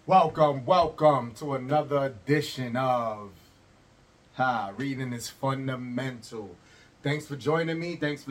Welcome to another edition of Reading is Fundamental. Thanks for joining me. It's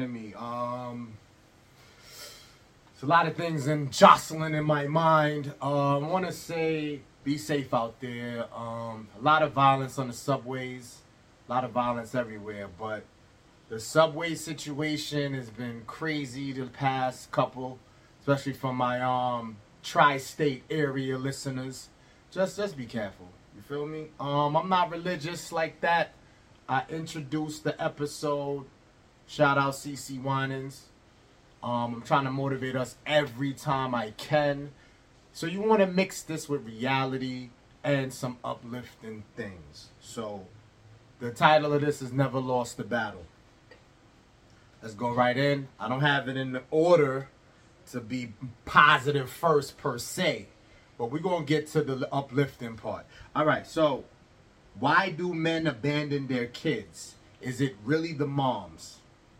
a lot of things jostling in my mind. I want to say be safe out there. A lot of violence on the subways, a lot of violence everywhere, but the subway situation has been crazy the past couple, especially from my tri-state area listeners. Just be careful. You feel me? I'm not religious like that. I introduced the episode. Shout out CC Winans. I'm trying to motivate us every time I can. So you want to mix this with reality and some uplifting things. So the title of this is Never Lost the Battle. Let's go right in. I don't have it in the order to be positive first per se, but we're going to get to the uplifting part. All right, so why do men abandon their kids? Is it really the moms?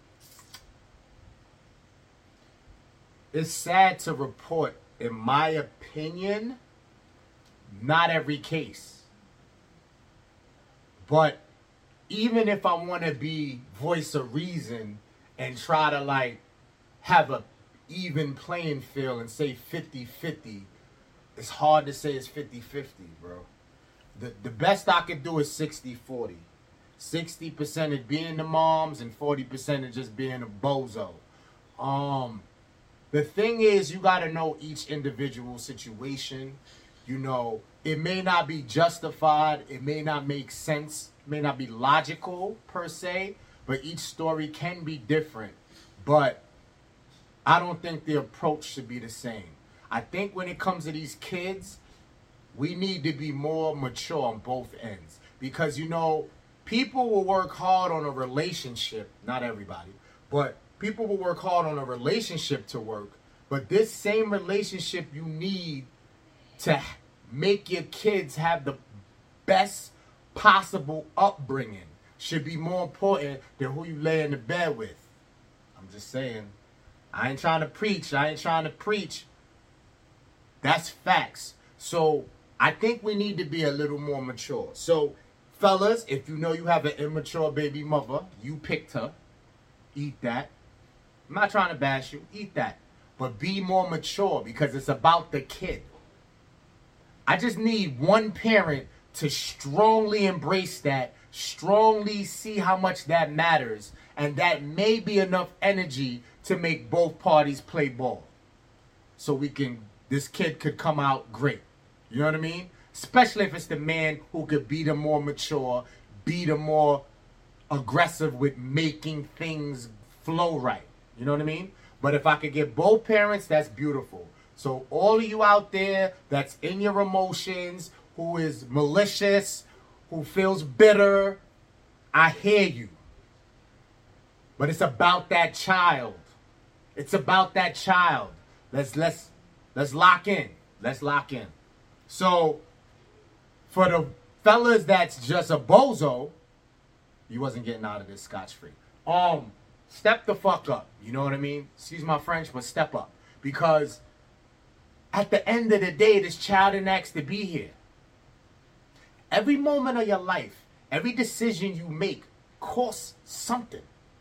It's sad to report, in my opinion, not every case. But even if I want to be voice of reason and try to have a even playing field and say 50-50, it's hard to say it's 50-50, bro. The best I could do is 60-40. 60% of being the moms and 40% of just being a bozo. The thing is, you got to know each individual situation. You know, it may not be justified. It may not make sense. It may not be logical, per se. But each story can be different. But I don't think the approach should be the same. I think when it comes to these kids, we need to be more mature on both ends. Because, you know, people will work hard on a relationship. Not everybody. But people will work hard on a relationship to work, but this same relationship you need to make your kids have the best possible upbringing should be more important than who you lay in the bed with. I'm just saying. I ain't trying to preach. That's facts. So I think we need to be a little more mature. So fellas, if you know you have an immature baby mother, you picked her, eat that. I'm not trying to bash you. Eat that. But be more mature because it's about the kid. I just need one parent to strongly embrace that, strongly see how much that matters, and that may be enough energy to make both parties play ball. So this kid could come out great. You know what I mean? Especially if it's the man who could be the more mature, be the more aggressive with making things flow right. You know what I mean? But if I could get both parents, that's beautiful. So all of you out there that's in your emotions, who is malicious, who feels bitter, I hear you. But it's about that child. Let's lock in. So for the fellas that's just a bozo, you wasn't getting out of this scotch-free. Step the fuck up. You know what I mean? Excuse my French, but step up. Because at the end of the day, this child didn't ask to be here. Every moment of your life, every decision you make costs something.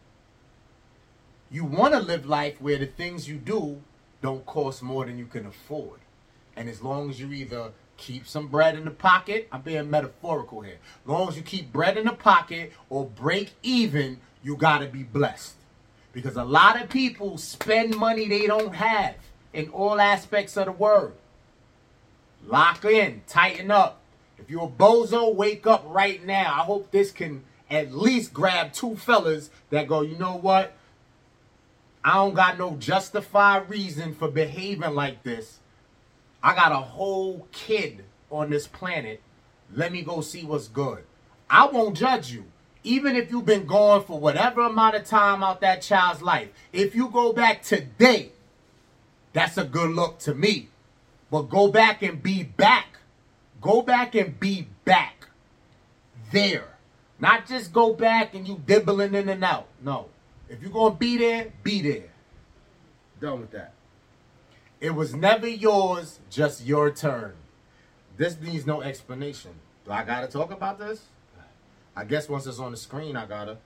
You want to live life where the things you do don't cost more than you can afford. And as long as you either keep some bread in the pocket, I'm being metaphorical here. As long as you keep bread in the pocket or break even, you gotta be blessed. Because a lot of people spend money they don't have in all aspects of the word. Lock in, tighten up. If you're a bozo, wake up right now. I hope this can at least grab two fellas that go, you know what? I don't got no justified reason for behaving like this. I got a whole kid on this planet. Let me go see what's good. I won't judge you. Even if you've been gone for whatever amount of time out that child's life. If you go back today, that's a good look to me. But go back and be back. There. Not just go back and you dibbling in and out. No. If you're going to be there, be there. Done with that. It was never yours, just your turn. This needs no explanation. Do I gotta talk about this? I guess once it's on the screen, I gotta.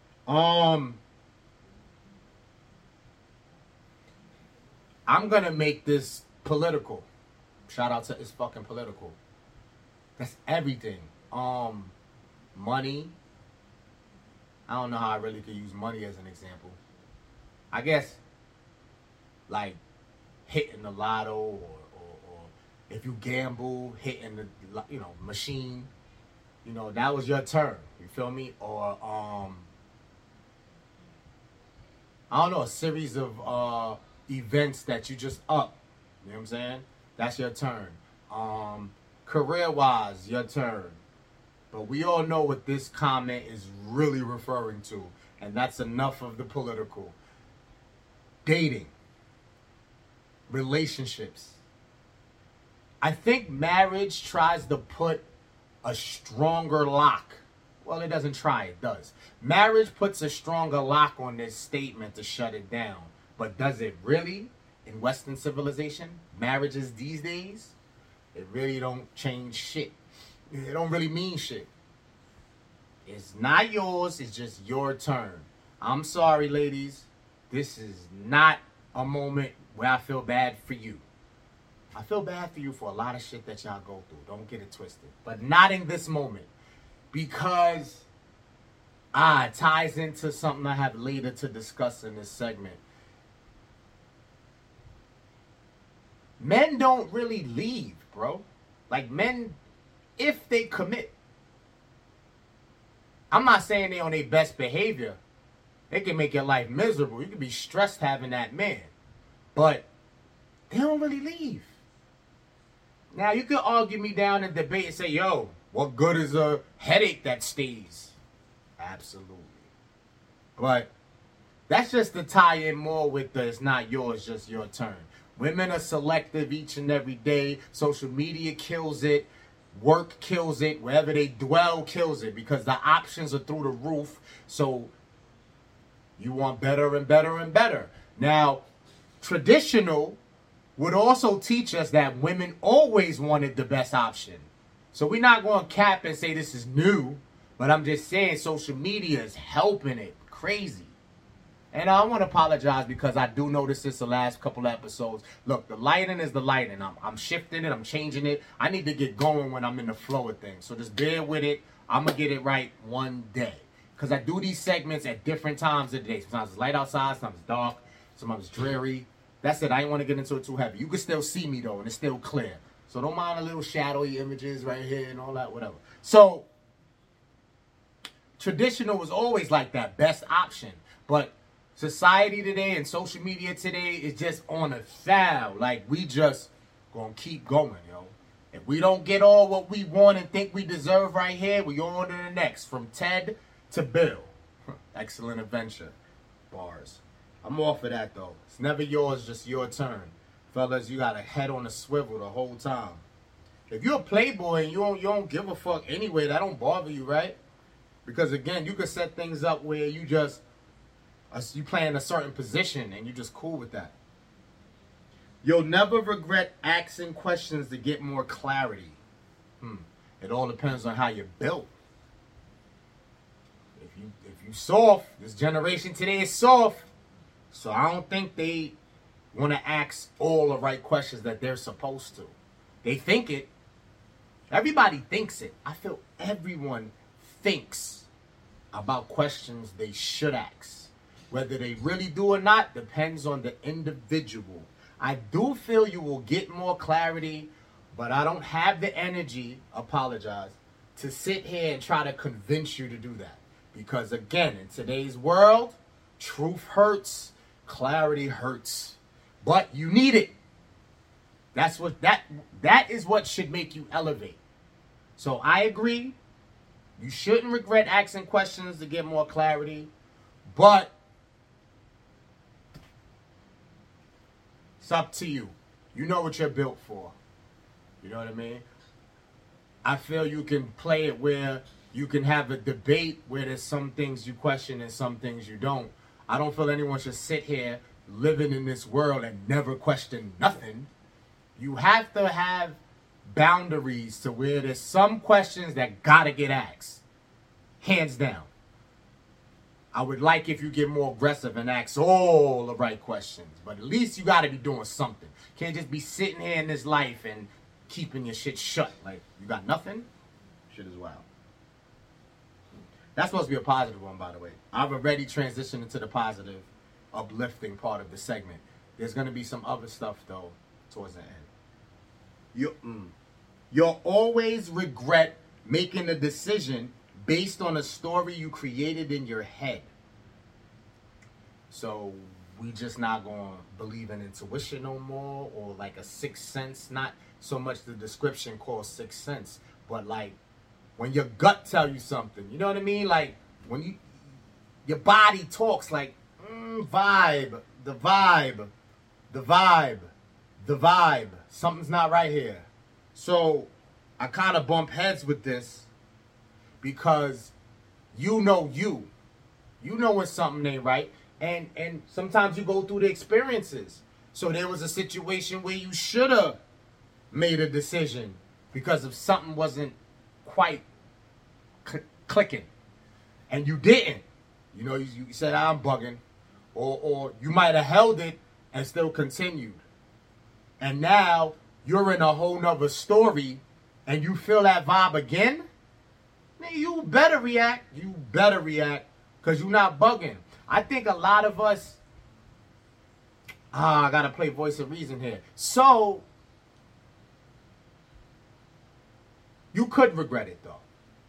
I'm gonna make this political. Shout out to It's Fucking Political. That's everything. Money. I don't know how I really could use money as an example. I guess, like, hitting the lotto or if you gamble, hitting the, machine. That was your turn. You feel me? Or, I don't know, a series of events that you just up. You know what I'm saying? That's your turn. Career-wise, your turn. But we all know what this comment is really referring to. And that's enough of the political. Dating. Relationships. I think marriage tries to put a stronger lock. Well, it doesn't try, it does. Marriage puts a stronger lock on this statement to shut it down. But does it really? In Western civilization, marriages these days, it really don't change shit. It don't really mean shit. It's not yours, it's just your turn. I'm sorry, ladies. This is not a moment where I feel bad for you. I feel bad for you for a lot of shit that y'all go through. Don't get it twisted. But not in this moment. Because it ties into something I have later to discuss in this segment. Men don't really leave, bro. Like, men, if they commit. I'm not saying they on their best behavior. They can make your life miserable. You can be stressed having that man. But they don't really leave. Now, you can argue me down and debate and say, yo, what good is a headache that stays? Absolutely. But that's just to tie in more with the it's not yours, just your turn. Women are selective each and every day. Social media kills it. Work kills it. Wherever they dwell kills it. Because the options are through the roof. So you want better and better and better. Now, traditional would also teach us that women always wanted the best option. So we're not going to cap and say this is new. But I'm just saying social media is helping it crazy. And I want to apologize because I do notice this the last couple episodes. Look, the lighting is the lighting. I'm shifting it. I'm changing it. I need to get going when I'm in the flow of things. So just bear with it. I'm going to get it right one day. Because I do these segments at different times of the day. Sometimes it's light outside. Sometimes it's dark. Sometimes it's dreary. That's it. I didn't want to get into it too heavy. You can still see me, though, and it's still clear. So don't mind the little shadowy images right here and all that, whatever. So traditional was always like that, best option. But society today and social media today is just on a foul. Like, we just gonna keep going, yo. If we don't get all what we want and think we deserve right here, we on to the next. From Ted to Bill. Excellent adventure. Bars. I'm all for that, though. It's never yours, just your turn. Fellas, you got a head on a swivel the whole time. If you're a playboy and you don't give a fuck anyway, that don't bother you, right? Because, again, you can set things up where you play in a certain position and you're just cool with that. You'll never regret asking questions to get more clarity. It all depends on how you're built. If you soft, this generation today is soft. So I don't think they want to ask all the right questions that they're supposed to. They think it. Everybody thinks it. I feel everyone thinks about questions they should ask. Whether they really do or not depends on the individual. I do feel you will get more clarity, but I don't have the energy, apologize, to sit here and try to convince you to do that. Because again, in today's world, truth hurts, clarity hurts. But you need it. That is what should make you elevate. So I agree. You shouldn't regret asking questions to get more clarity. But it's up to you. You know what you're built for. You know what I mean? I feel you can play it where you can have a debate where there's some things you question and some things you don't. I don't feel anyone should sit here living in this world and never question nothing. You have to have boundaries to where there's some questions that gotta get asked. Hands down. I would like if you get more aggressive and ask all the right questions. But at least you gotta be doing something. Can't just be sitting here in this life and keeping your shit shut. Like, you got nothing? Shit is wild. That's supposed to be a positive one, by the way. I've already transitioned into the positive, uplifting part of the segment. There's gonna be some other stuff, though, towards the end. You'll always regret making a decision based on a story you created in your head. So we just not gonna believe in intuition no more, or like a sixth sense. Not so much the description called sixth sense, but like when your gut tell you something. You know what I mean? Like when your body talks like vibe, the vibe, the vibe, the vibe. Something's not right here. So I kind of bump heads with this because you know when something ain't right, and sometimes you go through the experiences. So there was a situation where you should have made a decision because if something wasn't quite clicking, and you didn't. You know, you said, I'm bugging, or you might have held it and still continued. And now you're in a whole nother story and you feel that vibe again, man, you better react. You better react because you're not bugging. I think a lot of us, I got to play voice of reason here. So you could regret it though.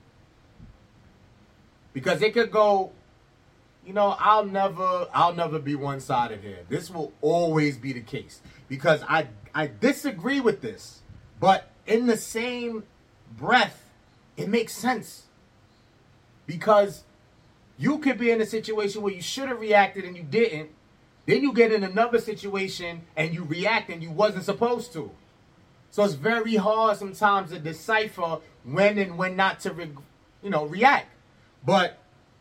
Because it could go, you know, I'll never be one-sided here. This will always be the case. Because I disagree with this. But in the same breath, it makes sense. Because you could be in a situation where you should have reacted and you didn't. Then you get in another situation and you react and you wasn't supposed to. So it's very hard sometimes to decipher when and when not to, react. But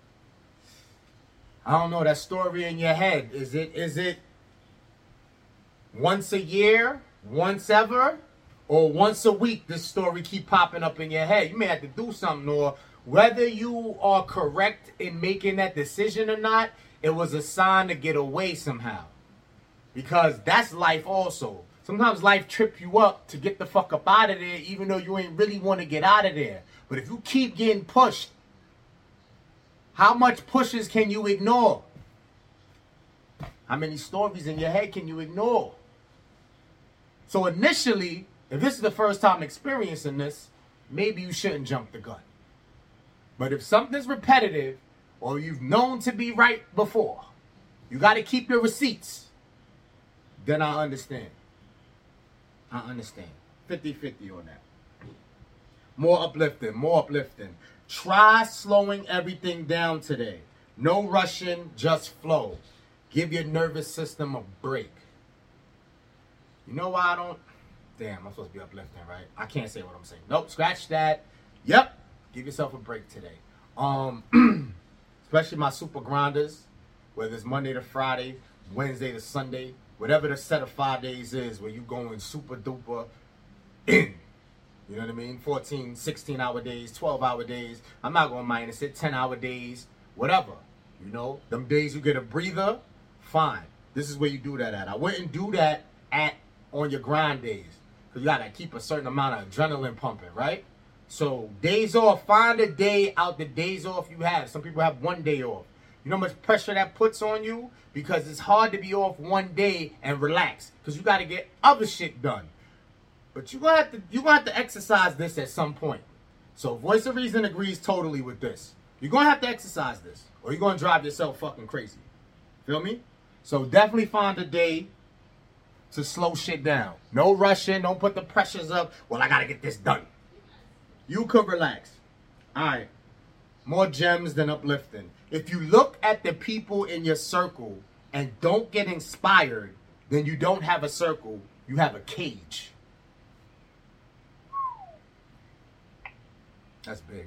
I don't know, that story in your head, is it once a year, once ever, or once a week this story keep popping up in your head? You may have to do something, or whether you are correct in making that decision or not, it was a sign to get away somehow. Because that's life also. Sometimes life trip you up to get the fuck up out of there, even though you ain't really want to get out of there. But if you keep getting pushed, how much pushes can you ignore? How many stories in your head can you ignore? So initially, if this is the first time experiencing this, maybe you shouldn't jump the gun. But if something's repetitive, or you've known to be right before, you got to keep your receipts, then I understand. 50-50 on that. More uplifting. Try slowing everything down today. No rushing, just flow. Give your nervous system a break. You know why I don't? Damn, I'm supposed to be uplifting, right? I can't say what I'm saying. Nope, scratch that. Yep, give yourself a break today. Especially my super grinders, whether it's Monday to Friday, Wednesday to Sunday, whatever the set of 5 days is where you going super duper in. You know what I mean? 14, 16-hour days, 12-hour days. I'm not going to minus it. 10-hour days, whatever. You know, them days you get a breather, fine. This is where you do that at. I wouldn't do that on your grind days. Because you got to keep a certain amount of adrenaline pumping, right? So days off, find a day out the days off you have. Some people have 1 day off. You know how much pressure that puts on you? Because it's hard to be off 1 day and relax. Because you got to get other shit done. But you're gonna have to exercise this at some point. So Voice of Reason agrees totally with this. You're gonna have to exercise this, or you're gonna drive yourself fucking crazy. Feel me? So definitely find a day to slow shit down. No rushing. Don't put the pressures up. Well, I gotta get this done. You could relax. All right. More gems than uplifting. If you look at the people in your circle and don't get inspired, then you don't have a circle. You have a cage. That's big.